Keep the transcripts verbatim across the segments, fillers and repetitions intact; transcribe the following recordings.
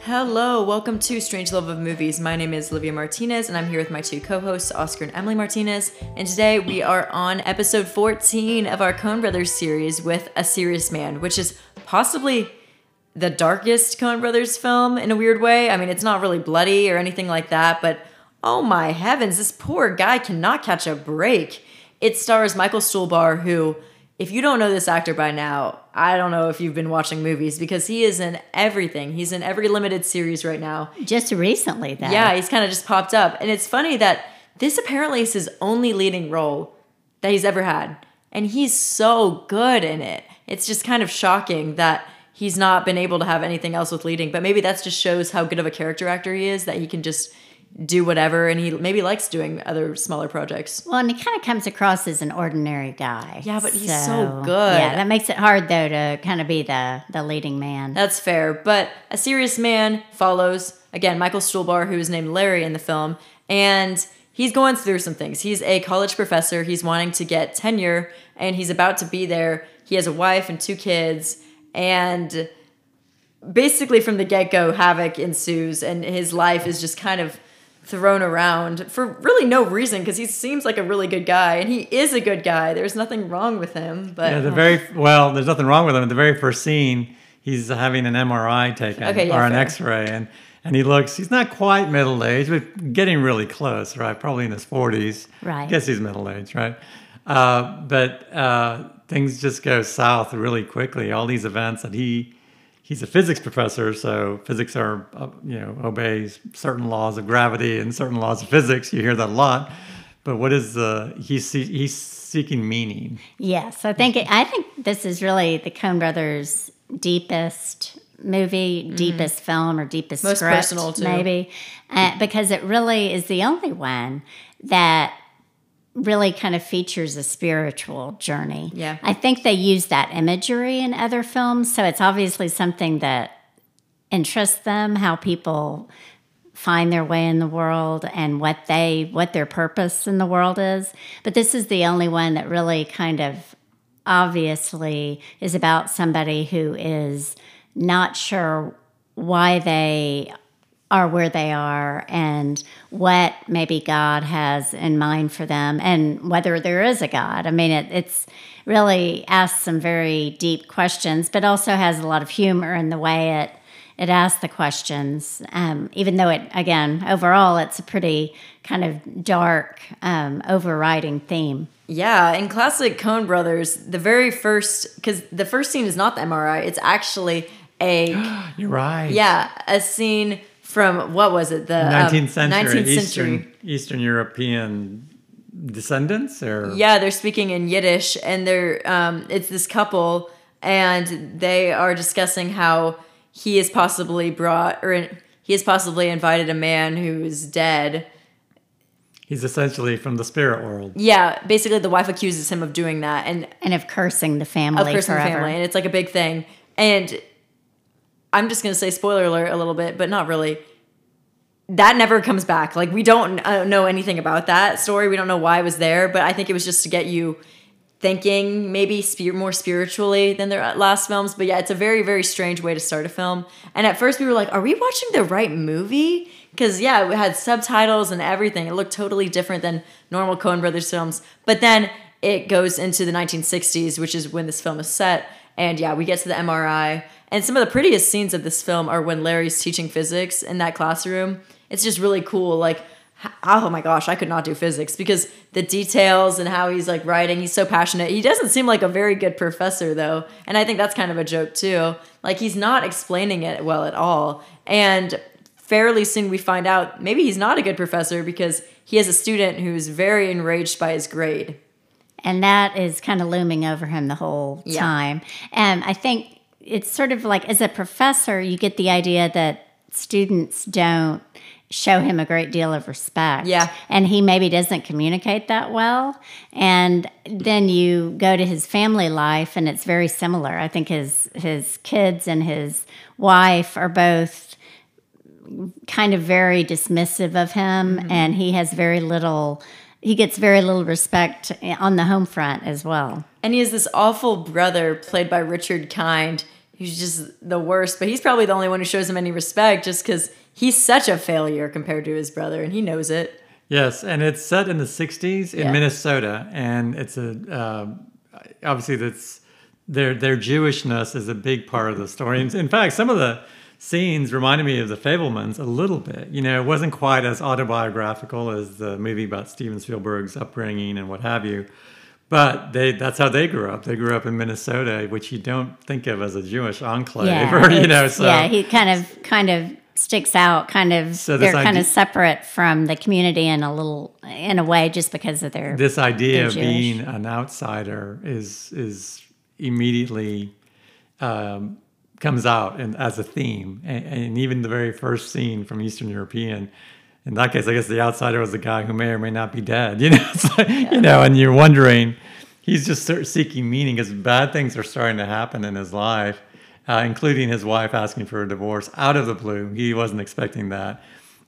Hello, welcome to Strange Love of Movies. My name is Olivia Martinez, and I'm here with my two co-hosts, Oscar and Emily Martinez. And today we are on episode fourteen of our Coen Brothers series with A Serious Man, which is possibly the darkest Coen Brothers film in a weird way. I mean, it's not really bloody or anything like that, but oh my heavens, this poor guy cannot catch a break. It stars Michael Stuhlbarg, who, if you don't know this actor by now, I don't know if you've been watching movies, because he is in everything. He's in every limited series right now. Just recently, though. Yeah, he's kind of just popped up. And it's funny that this apparently is his only leading role that he's ever had. And he's so good in it. It's just kind of shocking that he's not been able to have anything else with leading. But maybe that just shows how good of a character actor he is, that he can just do whatever, and he maybe likes doing other smaller projects. Well, and he kind of comes across as an ordinary guy. Yeah, but he's so, so good. Yeah, that makes it hard, though, to kind of be the, the leading man. That's fair. But A Serious Man follows, again, Michael Stuhlbarg, who is named Larry in the film, and he's going through some things. He's a college professor. He's wanting to get tenure, and he's about to be there. He has a wife and two kids, and basically from the get-go, havoc ensues, and his life is just kind of thrown around for really no reason, because he seems like a really good guy, and he is a good guy. There's nothing wrong with him. But yeah, the very well, there's nothing wrong with him. In the very first scene, he's having an M R I taken okay, yeah, or an fair. X-ray, and and he looks. He's not quite middle aged, but getting really close. Right, probably in his forties. Right. I guess he's middle aged, right? Uh, but uh, things just go south really quickly. All these events that he. He's a physics professor, so physics are, uh, you know, obeys certain laws of gravity and certain laws of physics. You hear that a lot. But what is the, he's, he's seeking meaning. Yes, I think, it, I think this is really the Coen Brothers' deepest movie, mm-hmm. deepest film, or deepest Most script, personal, too. Maybe. Uh, because it really is the only one that really kind of features a spiritual journey. Yeah. I think they use that imagery in other films, so it's obviously something that interests them, how people find their way in the world and what they what their purpose in the world is. But this is the only one that really kind of obviously is about somebody who is not sure why they are where they are and what maybe God has in mind for them and whether there is a God. I mean, it, it's really asks some very deep questions, but also has a lot of humor in the way it it asks the questions, um, even though it, again, overall, it's a pretty kind of dark, um, overriding theme. Yeah, in classic Coen Brothers, the very first, because the first scene is not the M R I, it's actually a... You're right. Yeah, a scene from, what was it? The nineteenth um, century, nineteenth Eastern, century. Eastern European descendants? Or Yeah, they're speaking in Yiddish, and they're um, it's this couple, and they are discussing how he has possibly brought, or he has possibly invited a man who is dead. He's essentially from the spirit world. Yeah, basically the wife accuses him of doing that, and And of cursing the family of cursing forever. the family, and it's like a big thing. And I'm just going to say spoiler alert a little bit, but not really. That never comes back. Like, we don't uh, know anything about that story. We don't know why it was there, but I think it was just to get you thinking maybe spe- more spiritually than their last films. But yeah, it's a very, very strange way to start a film. And at first we were like, are we watching the right movie? Because, yeah, it had subtitles and everything. It looked totally different than normal Coen Brothers films. But then it goes into the nineteen sixties, which is when this film is set. And yeah, we get to the M R I. And some of the prettiest scenes of this film are when Larry's teaching physics in that classroom. It's just really cool. Like, oh my gosh, I could not do physics, because the details and how he's like writing, he's so passionate. He doesn't seem like a very good professor, though. And I think that's kind of a joke, too. Like, he's not explaining it well at all. And fairly soon we find out maybe he's not a good professor, because he has a student who's very enraged by his grade. And that is kind of looming over him the whole Yeah. time. And I think it's sort of like, as a professor, you get the idea that students don't show him a great deal of respect. Yeah. And he maybe doesn't communicate that well. And then you go to his family life, and it's very similar. I think his his kids and his wife are both kind of very dismissive of him, mm-hmm. and he has very little... He gets very little respect on the home front as well. And he has this awful brother played by Richard Kind, he's just the worst. But he's probably the only one who shows him any respect, just because he's such a failure compared to his brother, and he knows it. Yes, and it's set in the sixties in Yeah. Minnesota, and it's a uh, obviously that's their their Jewishness is a big part of the story. In in fact, some of the scenes reminded me of The Fabelmans a little bit. You know, it wasn't quite as autobiographical as the movie about Steven Spielberg's upbringing and what have you. But they that's how they grew up. They grew up in Minnesota, which you don't think of as a Jewish enclave, Yeah, or you know. it's- So yeah, he kind of kind of sticks out. Kind of, So this they're kind idea- of separate from the community in a little, in a way, just because of their. this idea they're of Jewish. being an outsider is is immediately um, comes out and as a theme, and, and even the very first scene from Eastern European. In that case, I guess the outsider was the guy who may or may not be dead. You know, it's like, Yeah. you know, and you're wondering, he's just sort of seeking meaning because bad things are starting to happen in his life, uh, including his wife asking for a divorce out of the blue. He wasn't expecting that,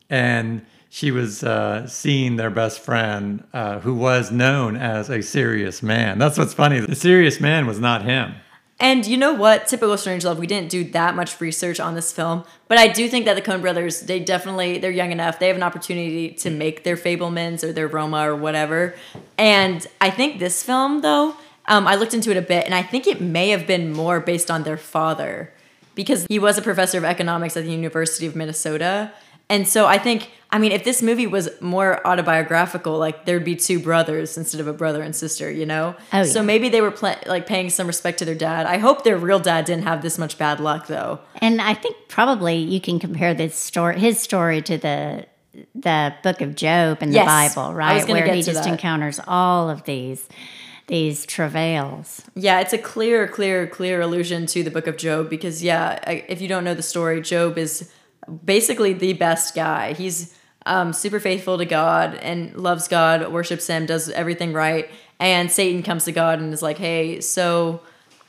and she was uh, seeing their best friend, uh, who was known as a serious man. That's what's funny. The serious man was not him. And you know what? Typical Strangelove, we didn't do that much research on this film, but I do think that the Coen brothers, they definitely, they're young enough. They have an opportunity to make their Fabelmans or their Roma or whatever. And I think this film, though, um, I looked into it a bit, and I think it may have been more based on their father, because he was a professor of economics at the University of Minnesota. And so I think, I mean, if this movie was more autobiographical, like there'd be two brothers instead of a brother and sister, you know? Oh, So yeah. maybe they were pla like paying some respect to their dad. I hope their real dad didn't have this much bad luck, though. And I think probably you can compare this story, his story, to the the Book of Job in the Yes, Bible, I right? was gonna Where get he to just that. encounters all of these these travails. Yeah, it's a clear, clear, clear allusion to the Book of Job because, yeah, I- if you don't know the story, Job is basically the best guy. He's um, super faithful to God and loves God, worships him, does everything right. And Satan comes to God and is like, hey, so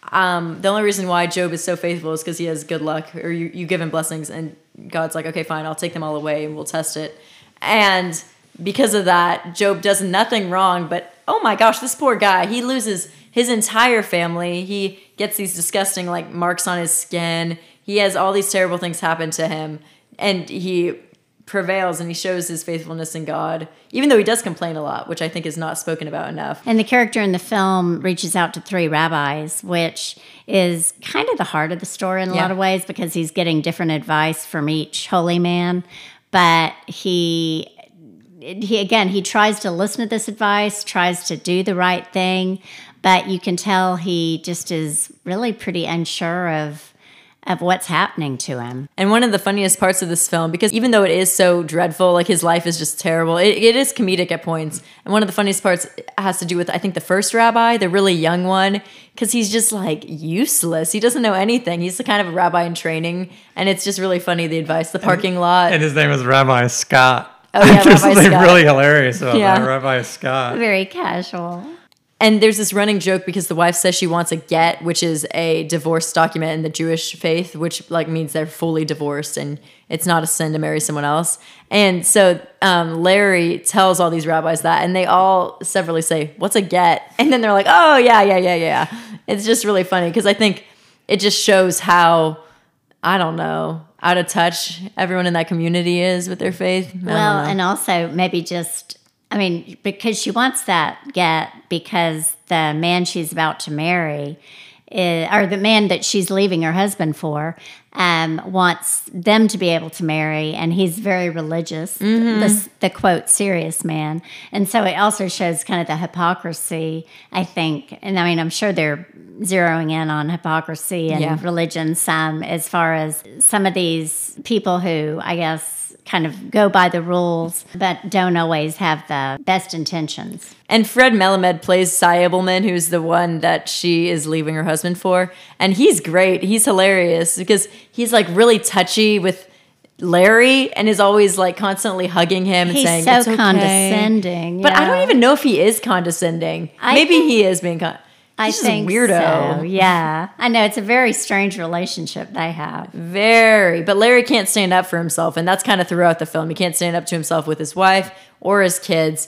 um, the only reason why Job is so faithful is because he has good luck, or you, you give him blessings. And God's like, okay, fine, I'll take them all away and we'll test it. And because of that, Job does nothing wrong, but oh my gosh, this poor guy, he loses his entire family. He gets these disgusting like marks on his skin. He has all these terrible things happen to him, and he prevails and he shows his faithfulness in God, even though he does complain a lot, which I think is not spoken about enough. And the character in the film reaches out to three rabbis, which is kind of the heart of the story in a Yeah. lot of ways, because he's getting different advice from each holy man. But he, he again, he tries to listen to this advice, tries to do the right thing, but you can tell he just is really pretty unsure of of what's happening to him. And one of the funniest parts of this film, because even though it is so dreadful, like his life is just terrible, it, it is comedic at points. And one of the funniest parts has to do with, I think, the first rabbi, the really young one, because he's just like useless. He doesn't know anything. He's the kind of a rabbi in training. And it's just really funny, the advice, the parking lot. And his name was Rabbi Scott. Oh, yeah, There's Rabbi something Scott. really hilarious about Yeah. that, Rabbi Scott. Very casual. And there's this running joke because the wife says she wants a get, which is a divorce document in the Jewish faith, which like means they're fully divorced and it's not a sin to marry someone else. And so um, Larry tells all these rabbis that, and they all severally say, "What's a get?" And then they're like, "Oh yeah, yeah, yeah, yeah." It's just really funny because I think it just shows how, I don't know, out of touch everyone in that community is with their faith. I don't Well, know. and also maybe just, I mean, because she wants that get because the man she's about to marry, is, or the man that she's leaving her husband for, um, wants them to be able to marry, and he's very religious, Mm-hmm. the, the quote, serious man. And so it also shows kind of the hypocrisy, I think. And I mean, I'm sure they're zeroing in on hypocrisy and Yeah. religion some, as far as some of these people who, I guess, kind of go by the rules, but don't always have the best intentions. And Fred Melamed plays Cy Abelman, who's the one that she is leaving her husband for. And he's great. He's hilarious because he's like really touchy with Larry and is always like constantly hugging him and He's saying, so "It's okay." condescending. But I don't yeah. even know if he is condescending. I Maybe think- he is being con- I He's just a think weirdo. so. Yeah, I know, it's a very strange relationship they have. Very. But Larry can't stand up for himself. And that's kind of throughout the film. He can't stand up to himself with his wife or his kids.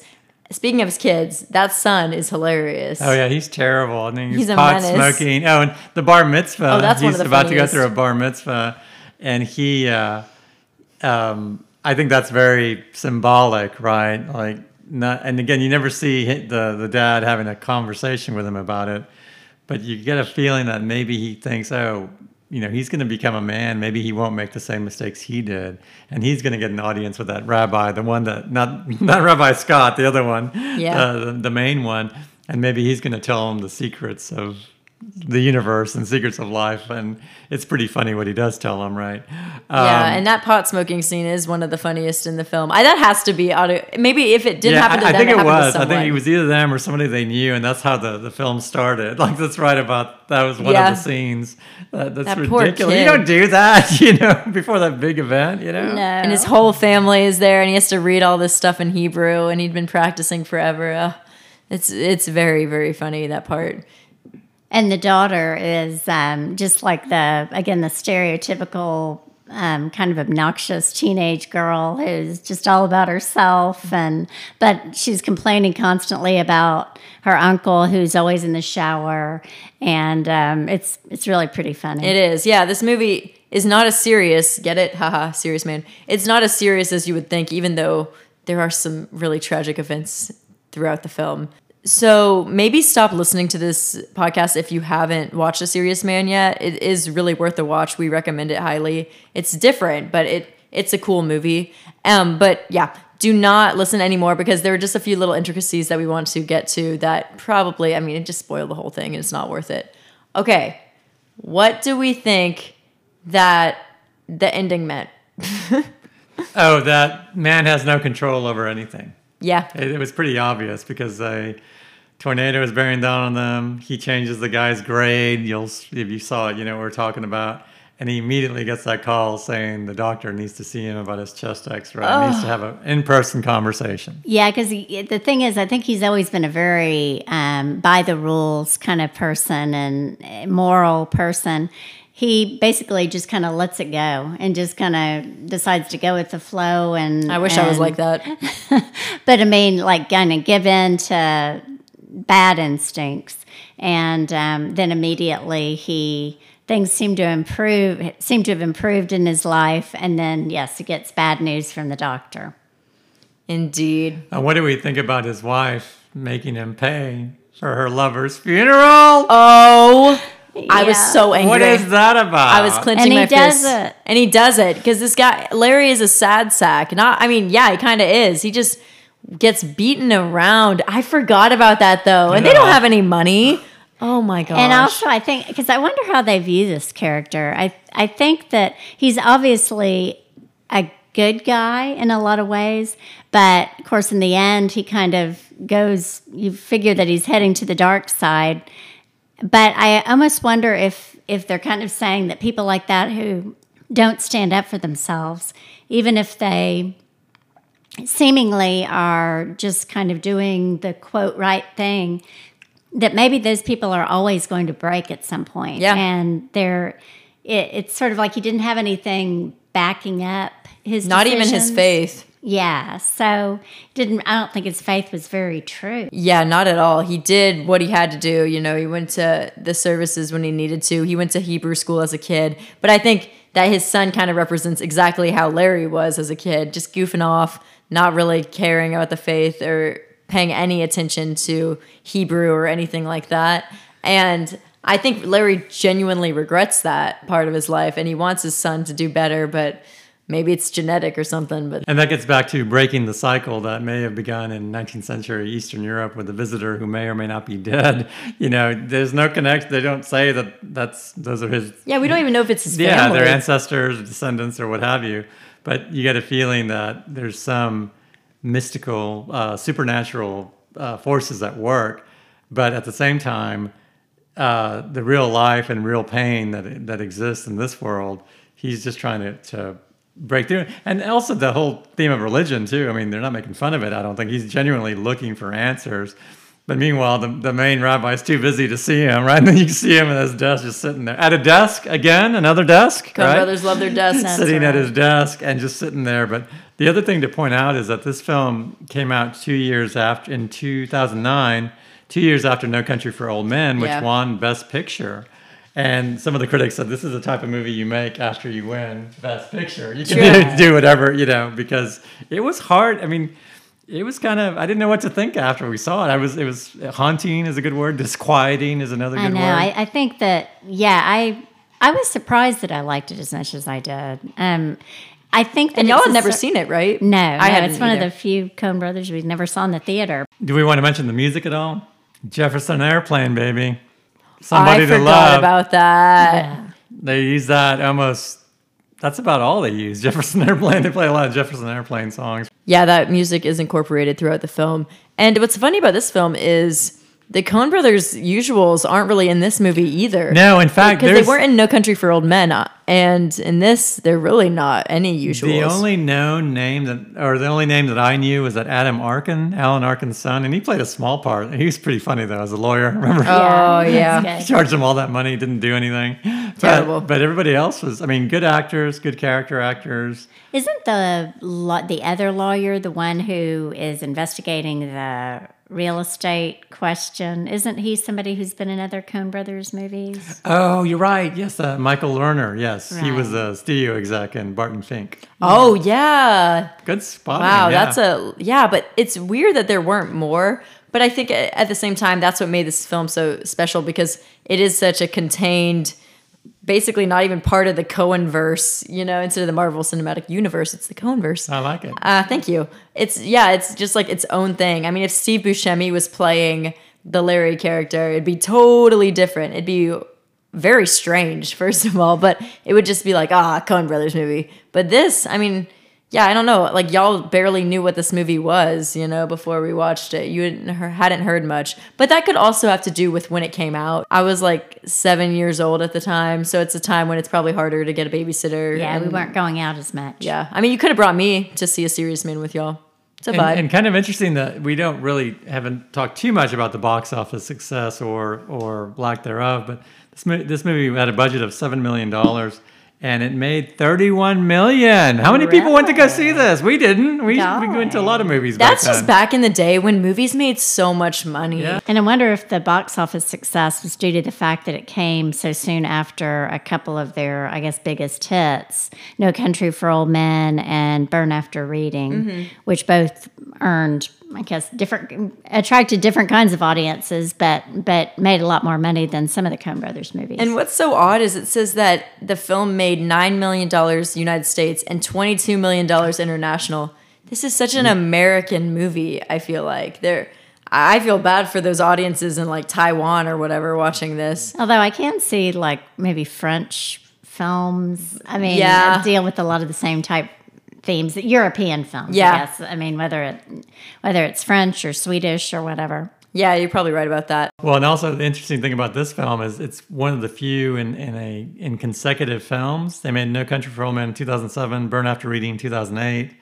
speaking of his kids, that son is hilarious. Oh yeah, he's terrible. I mean, he's, He's a pot menace. smoking. Oh, and the bar mitzvah. Oh, that's one he's of the about to go funniest. through a bar mitzvah, and he. Uh, um, I think that's very symbolic, right? Like, not. And again, you never see the the dad having a conversation with him about it, but you get a feeling that maybe he thinks, oh, you know, he's going to become a man. Maybe he won't make the same mistakes he did, and he's going to get an audience with that rabbi, the one that not not Rabbi Scott, the other one, Yeah. uh, the, the main one, and maybe he's going to tell him the secrets of the universe and secrets of life, and it's pretty funny what he does tell him, right? Um, Yeah, and that pot smoking scene is one of the funniest in the film. I, that has to be auto. Maybe if it didn't yeah, happen to I, I them, think it happened to was. I think someone. it was either them or somebody they knew, and that's how the, the film started. Like, that's right about that was one Yeah. of the scenes. That, that's That poor ridiculous. kid. You don't do that, you know, before that big event, you know. No. And his whole family is there, and he has to read all this stuff in Hebrew, and he'd been practicing forever. Uh, it's it's very very funny, that part. And the daughter is um, just like the, again, the stereotypical um, kind of obnoxious teenage girl who's just all about herself. And but she's complaining constantly about her uncle who's always in the shower. And um, it's it's really pretty funny. It is, yeah. This movie is not as serious. Get it? Haha, serious man. It's not as serious as you would think, even though there are some really tragic events throughout the film. So maybe stop listening to this podcast if you haven't watched A Serious Man yet. It is really worth a watch. We recommend it highly. It's different, but it it's a cool movie. Um, but yeah, do not listen anymore because there are just a few little intricacies that we want to get to that probably, I mean, it just spoiled the whole thing and it's not worth it. Okay, what do we think that the ending meant? Oh, that man has no control over anything. Yeah. It, it was pretty obvious because a tornado is bearing down on them. He changes the guy's grade. You'll, if you saw it, you know what we're talking about. And he immediately gets that call saying the doctor needs to see him about his chest X-ray. He needs to have an in-person conversation. Yeah, because the thing is, I think he's always been a very um, by the rules kind of person and moral person. He basically just kind of lets it go and just kind of decides to go with the flow. And I wish I was and- like that. But I mean, like, kind of give in to bad instincts, and um, then immediately he things seem to improve, seem to have improved in his life, and then yes, he gets bad news from the doctor. Indeed. And what do we think about his wife making him pay for her lover's funeral? Oh, I was Yeah. so angry. What is that about? I was clenching And he my does fists. it. And he does it because this guy, Larry, is a sad sack. Not, I mean, yeah, he kind of is. He just gets beaten around. I forgot about that though, and they don't Yeah. have any money. Oh my gosh. And also, I think because I wonder how they view this character. I I think that he's obviously a good guy in a lot of ways, but of course, in the end, he kind of goes. You figure that he's heading to the dark side. But I almost wonder if if they're kind of saying that people like that who don't stand up for themselves, even if they seemingly are just kind of doing the quote right thing, that maybe those people are always going to break at some point. Yeah. And they're it, it's sort of like he didn't have anything backing up his Not even his decisions. faith. Yeah. So didn't I don't think his faith was very true. Yeah, not at all. He did what he had to do. You know, he went to the services when he needed to. He went to Hebrew school as a kid. But I think that his son kind of represents exactly how Larry was as a kid, just goofing off, not really caring about the faith or paying any attention to Hebrew or anything like that. And I think Larry genuinely regrets that part of his life, and he wants his son to do better, but maybe it's genetic or something. But And that gets back to breaking the cycle that may have begun in nineteenth century Eastern Europe with a visitor who may or may not be dead. You know, there's no connection. They don't say that that's those are his. yeah, we don't even know if it's his Yeah, family. their ancestors, descendants, or what have you. But you get a feeling that there's some mystical, uh, supernatural uh, forces at work. But at the same time, uh, the real life and real pain that that exists in this world, he's just trying to, to break through. And also the whole theme of religion, too. I mean, they're not making fun of it, I don't think. He's genuinely looking for answers. But meanwhile, the, the main rabbi is too busy to see him, right? And then you can see him at his desk just sitting there. At a desk, again, another desk, Coen right? brothers love their desks. Sitting at right. his desk and just sitting there. But The other thing to point out is that this film came out two years after, in two thousand nine, two years after No Country for Old Men, which Yeah. won Best Picture. And some of the critics said this is the type of movie you make after you win Best Picture. You can Sure. do, do whatever, you know, because it was hard. I mean, it was kind of, I didn't know what to think after we saw it. I was, it was haunting is a good word. Disquieting is another I good know. word. I, I think that, yeah, I I was surprised that I liked it as much as I did. Um, I think that And y'all it's had a never cer- seen it, right? No, I no, hadn't it's one either. of the few Coen brothers we never saw in the theater. Do we want to mention the music at all? Jefferson Airplane, baby. Somebody I to forgot love. about that. Yeah. They use that almost. That's about all they use. Jefferson Airplane. They play a lot of Jefferson Airplane songs. Yeah, that music is incorporated throughout the film. And what's funny about this film is the Coen Brothers' usuals aren't really in this movie either. No, in fact, because they there's weren't in No Country for Old Men, uh, and in this, they're really not any usuals. the only known name that, or the only name that I knew was that Adam Arkin, Alan Arkin's son, and he played a small part. He was pretty funny though as a lawyer. Remember? Oh, yeah. that's good. Charged him all that money, didn't do anything. But- Terrible. But, everybody else was, I mean, good actors, good character actors. Isn't the law, the other lawyer the one who is investigating the real estate question? Isn't he somebody who's been in other Coen Brothers movies? Oh, you're right. Yes, uh, Michael Lerner. Yes, he was Right. a studio exec in Barton Fink. Oh, yeah. Good spotting. Wow, yeah. that's a, yeah, but it's weird that there weren't more. But I think at at the same time, that's what made this film so special because it is such a contained, basically not even part of the Coen-verse, you know, instead of the Marvel Cinematic Universe, it's the Coen-verse. I like it. Uh, thank you. It's, yeah, it's just like its own thing. I mean, if Steve Buscemi was playing the Larry character, it'd be totally different. It'd be very strange, first of all, but it would just be like, ah, Coen Brothers movie. But this, I mean, yeah, I don't know. Like, y'all barely knew what this movie was, you know, before we watched it. You hadn't heard, hadn't heard much. But that could also have to do with when it came out. I was like seven years old at the time, so it's a time when it's probably harder to get a babysitter. Yeah, we and- weren't going out as much. Yeah. I mean, you could have brought me to see A Serious Man with y'all. It's a And, vibe. and kind of interesting that we don't really haven't talked too much about the box office success or or lack thereof, but this mo- this movie had a budget of seven million dollars and it made thirty-one million. How many people went to go see this? We didn't. We we went to a lot of movies. That's back just then. back in the day when movies made so much money. Yeah. And I wonder if the box office success was due to the fact that it came so soon after a couple of their, I guess, biggest hits, No Country for Old Men and Burn After Reading, Mm-hmm. which both earned, I guess, different, attracted different kinds of audiences, but but made a lot more money than some of the Coen Brothers movies. And what's so odd is it says that the film made nine million dollars United States and twenty-two million dollars international. This is such an American movie, I feel like. There, I feel bad for those audiences in like Taiwan or whatever watching this. Although I can see like maybe French films, I mean, Yeah. deal with a lot of the same type themes, European films. Yeah. I guess. I mean, whether it whether it's French or Swedish or whatever. Yeah, you're probably right about that. Well, and also the interesting thing about this film is it's one of the few in, in a in consecutive films. They made No Country for Old Men in two thousand seven, Burn After Reading in two thousand eight,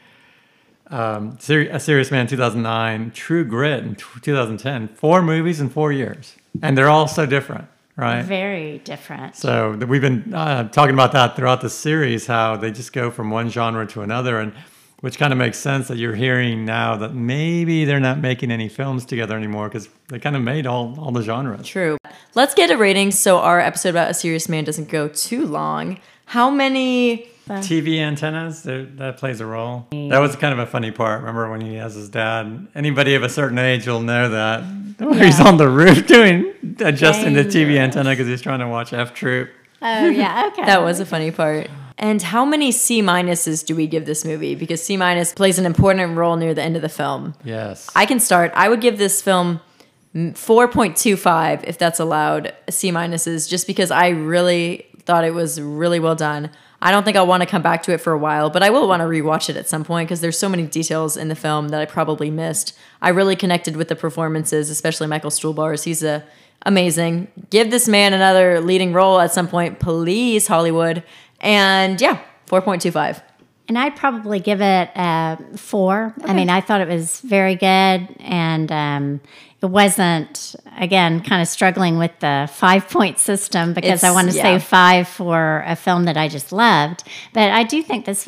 um, Seri- A Serious Man in two thousand nine, True Grit in two thousand ten. Four movies in four years, and they're all so different, right? Very different. So th- we've been uh, talking about that throughout the series, how they just go from one genre to another, and which kind of makes sense that you're hearing now that maybe they're not making any films together anymore because they kind of made all, all the genres. True. Let's get a rating so our episode about A Serious Man doesn't go too long. How many? T V antennas, they're- that plays a role. That was kind of a funny part. Remember when he has his dad? Anybody of a certain age will know that. He's on the roof doing adjusting the T V antenna because he's trying to watch F Troop. Oh yeah, okay. That was a funny part. And how many C minuses do we give this movie? Because C minus plays an important role near the end of the film. Yes. I can start. I would give this film four point two five, if that's allowed, C minuses, just because I really thought it was really well done. I don't think I'll want to come back to it for a while, but I will want to rewatch it at some point because there's so many details in the film that I probably missed. I really connected with the performances, especially Michael Stuhlbarg's. He's a, amazing. Give this man another leading role at some point, please, Hollywood. And yeah, four point two five. And I'd probably give it a four. I mean, I thought it was very good, and um, it wasn't, again, kind of struggling with the five-point system because I It's- want to yeah. say five for a film that I just loved. But I do think this was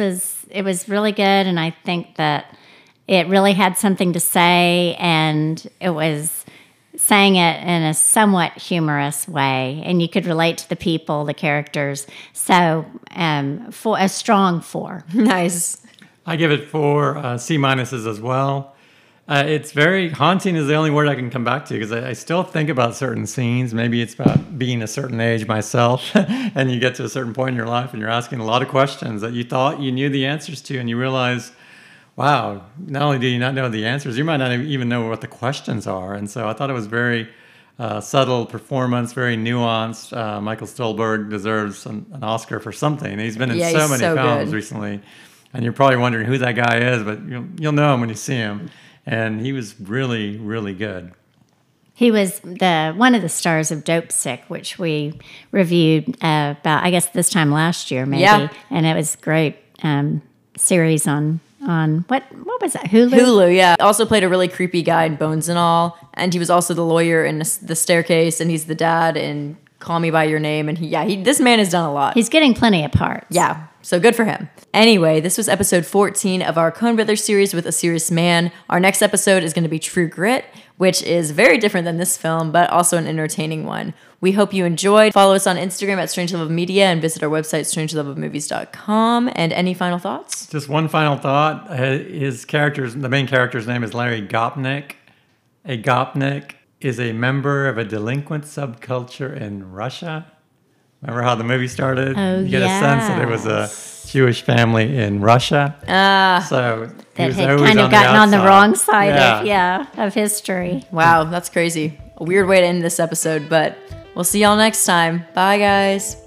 it was really good, and I think that it really had something to say, and it was saying it in a somewhat humorous way, and you could relate to the people, the characters. So, um, for a strong four. Nice. I give it four uh, C minuses as well. Uh, it's very haunting is the only word I can come back to because I, I still think about certain scenes. Maybe it's about being a certain age myself, and you get to a certain point in your life and you're asking a lot of questions that you thought you knew the answers to, and you realize, wow, not only do you not know the answers, you might not even know what the questions are. And so I thought it was very uh, subtle performance, very nuanced. Uh, Michael Stolberg deserves an, an Oscar for something. He's been in Yeah, so he's many so films good. recently, and you're probably wondering who that guy is, but you'll, you'll know him when you see him. And he was really, really good. He was the one of the stars of Dope Sick, which we reviewed uh, about, I guess, this time last year, maybe. Yeah. And it was great um, series on on what what was that? Hulu. Hulu, yeah. Also played a really creepy guy in Bones and All, and he was also the lawyer in The Staircase, and he's the dad in Call Me by Your Name, and he, yeah, he this man has done a lot. He's getting plenty of parts. Yeah, so good for him. Anyway, this was episode fourteen of our Coen Brothers series with A Serious Man. Our next episode is going to be True Grit, which is very different than this film, but also an entertaining one. We hope you enjoyed. Follow us on Instagram at Strange Love of Media and visit our website, strange love of movies dot com. And any final thoughts? Just one final thought. Uh, His character's, the main character's name is Larry Gopnik. A Gopnik is a member of a delinquent subculture in Russia. Remember how the movie started? Oh, You get a sense that it was a Jewish family in Russia. Ah, So he That was had always kind of on gotten the on the outside. wrong side Yeah. of yeah of history. wow, that's crazy. A weird way to end this episode, but we'll see y'all next time. Bye, guys.